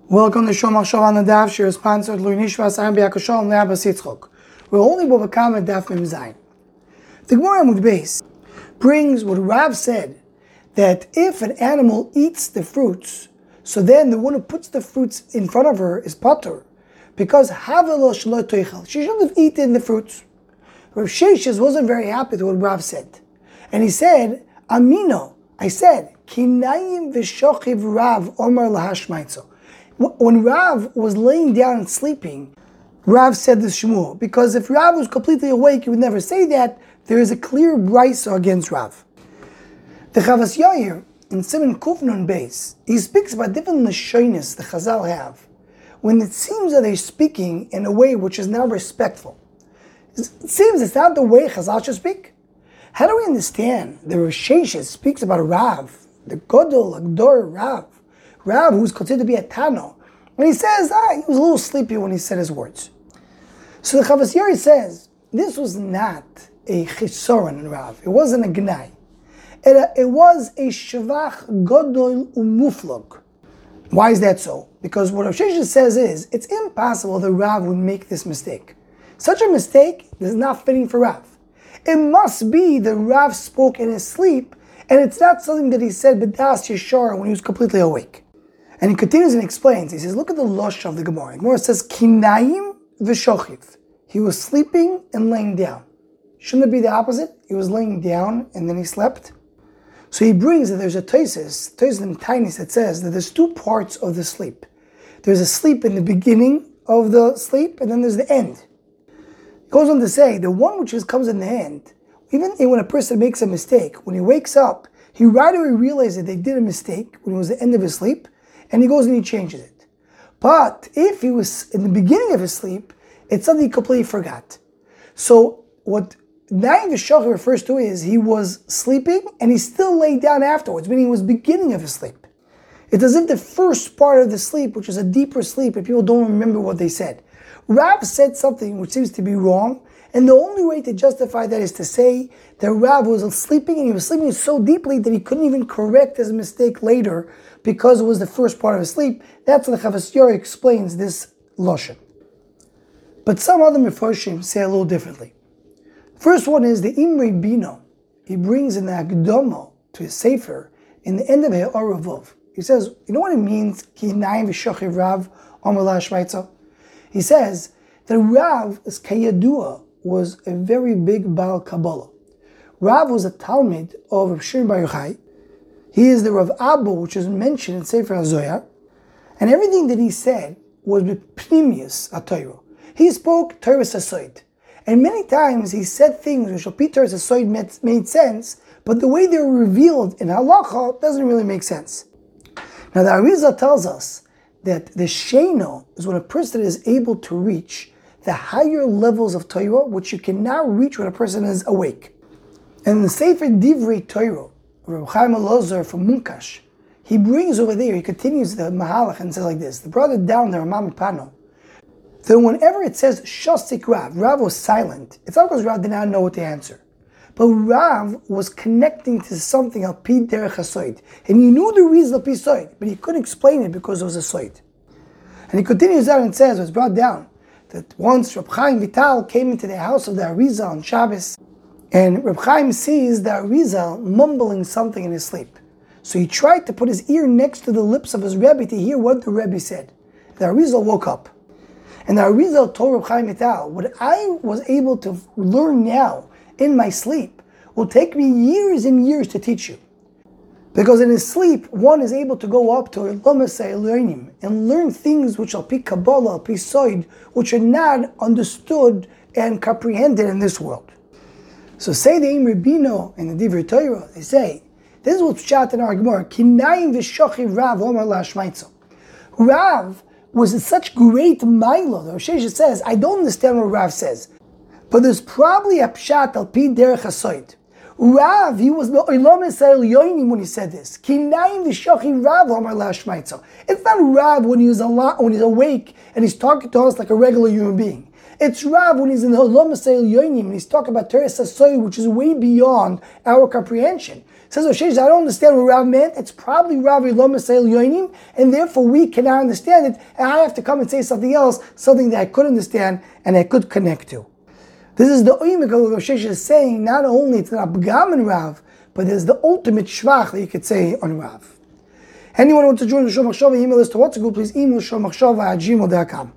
Welcome to Shom HaShav on the Daf. She is sponsored Lui Nishvas Aram B'Yakashol and Le'Abba Sitzchok. We're holding Bobakam at Daf Mem Zayin. The Gemara Amud Beis brings what Rav said, that if an animal eats the fruits, so then the one who puts the fruits in front of her is patur, because Havelo Shelo Toichel, she shouldn't have eaten the fruits. Rav Sheshes wasn't very happy with what Rav said, and he said, Amino, I said, Kinayim v'shochiv Rav Omar lahashmaitzo. When Rav was laying down and sleeping, Rav said this Shmuel, because if Rav was completely awake, he would never say that. There is a clear brisa against Rav. The Chavas Yair, in Siman Kuf Nun Beis, he speaks about different lashonos the Chazal have, when it seems that they're speaking in a way which is not respectful. It seems it's not the way Chazal should speak. How do we understand the Rosh Hashanah speaks about Rav, the Godol, Agdor Rav, who's considered to be a Tano, when he says, he was a little sleepy when he said his words. So the Chavas Yair says, this was not a chisoron in Rav. It wasn't a gnai. It was a shvach godol umuflog. Why is that so? Because what Rosh Hashanah says is, it's impossible that Rav would make this mistake. Such a mistake is not fitting for Rav. It must be that Rav spoke in his sleep, and it's not something that he said b'das yeshar when he was completely awake. And he continues and explains. He says, look at the lush of the Gemara. The Gemara says, kinayim v'shochiv. He was sleeping and laying down. Shouldn't it be the opposite? He was laying down and then he slept. So he brings that there's a Tosfos in Tainis that says that there's two parts of the sleep. There's a sleep in the beginning of the sleep, and then there's the end. He goes on to say, the one which comes in the end, even when a person makes a mistake, when he wakes up, he right away realizes that they did a mistake when it was the end of his sleep, and he goes and he changes it. But if he was in the beginning of his sleep, it's something he completely forgot. So what Na'im V'Shach refers to is he was sleeping and he still lay down afterwards, meaning he was beginning of his sleep. It's as if the first part of the sleep, which is a deeper sleep, and people don't remember what they said. Rav said something which seems to be wrong, and the only way to justify that is to say that Rav was sleeping, and he was sleeping so deeply that he couldn't even correct his mistake later because it was the first part of his sleep. That's what the Chavas Yair explains this lashon. But some other Mefarshim say a little differently. First one is the Imri Bino. He brings in the Akdama to his Sefer in the end of He'or Vov. He says, you know what it means? Ki na'im v'shochiv Rav Amar lahashmaitzo. He says that Rav is Kayadua was a very big Baal Kabbalah. Rav was a Talmid of Rav Shimon Bar Yochai. He is the Rav Abu, which is mentioned in Sefer HaZohar, and everything that he said was with Pnimius HaTorah. He spoke Torah Sasoid, and many times he said things which Al-Pi Torah Sasoid made sense, but the way they were revealed in Halacha doesn't really make sense. Now the Arizal tells us that the Sheno is when a person is able to reach the higher levels of Torah, which you cannot reach when a person is awake. And in the Sefer Divrei Torah, Reb Chaim Elazar from Munkash, he brings over there, he continues the Mahalach and says like this, the brother down there, Ramam Pano, that whenever it says Shastik Rav was silent, it's not because Rav did not know what to answer. But Rav was connecting to something Al-Pi Derech HaSoid. And he knew the reason Al-Pi Soid, but he couldn't explain it because it was a Soid. And he continues on and says, it was brought down, that once Reb Chaim Vital came into the house of the Arizal on Shabbos, and Reb Chaim sees the Arizal mumbling something in his sleep. So he tried to put his ear next to the lips of his Rebbe to hear what the Rebbe said. The Arizal woke up. And the Arizal told Reb Chaim Vital, what I was able to learn now in my sleep will take me years and years to teach you. Because in his sleep, one is able to go up to Elomasei Eloinim and learn things which are Pi Kabbalah, Pi Soid, which are not understood and comprehended in this world. So say the Imri Bino in the Divrei Torah, they say, this is what's shot in our Gemara, Kinayim v'shochiv Rav Omar lahashmaitzo. Rav was in such great maila. The Rosh Hashanah says, I don't understand what Rav says, but there's probably a pshat al-pi derech hasoid. Rav, he was Olam Yisrael Yoinim when he said this. Kinayim v'shochiv Rav Omar lahashmaitzo. It's not Rav when he's awake and he's talking to us like a regular human being. It's Rav when he's in the Olam Masayil Yonim, and he's talking about Teres HaSoy, which is way beyond our comprehension. Says Rosh Hashanah, I don't understand what Rav meant. It's probably Rav Olam Masayil Yonim, and therefore we cannot understand it, and I have to come and say something else, something that I could understand and I could connect to. This is the oimik of Rosh Hashanah is saying, not only it's not Pgam in Rav, but there's the ultimate shvach that you could say on Rav. Anyone who wants to join the Shomach Shova email list to WhatsApp group, please email shomachshova@gmail.com.